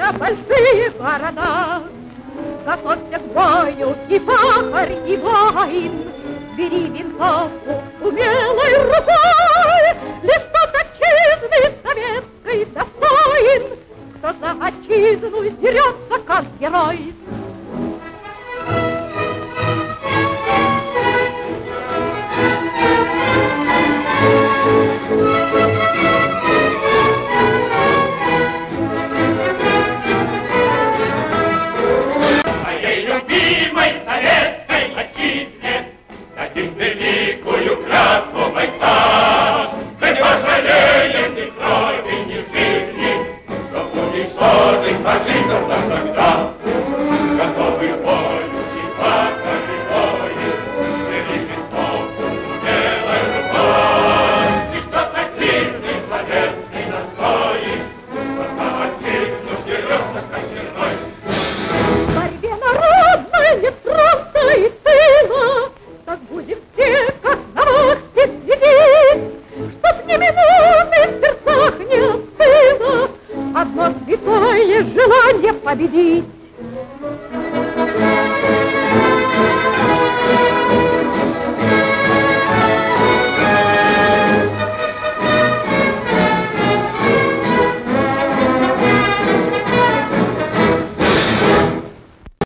на большие города. Готовься к бою и пахарь, и воин, бери винтовку умелой рукой. Лишь тот отчизны советской достоин, кто за отчизну дерется, как герой. Моей любимой советской отчизне дадим великую клятву бойца. Мы не пожалеем ни крови, ни жизни, чтоб уничтожить фашистов навсегда. Готовы к бою и пахали бою, бери винтовку умелой рукой. И что отчизны советской настои, пока отчизну дерется кочерной. В борьбе народной нет фронта и тыла, так будем все, как на вахте, следить, чтоб ни минуты в сердцах не остыло одно святое желание победить.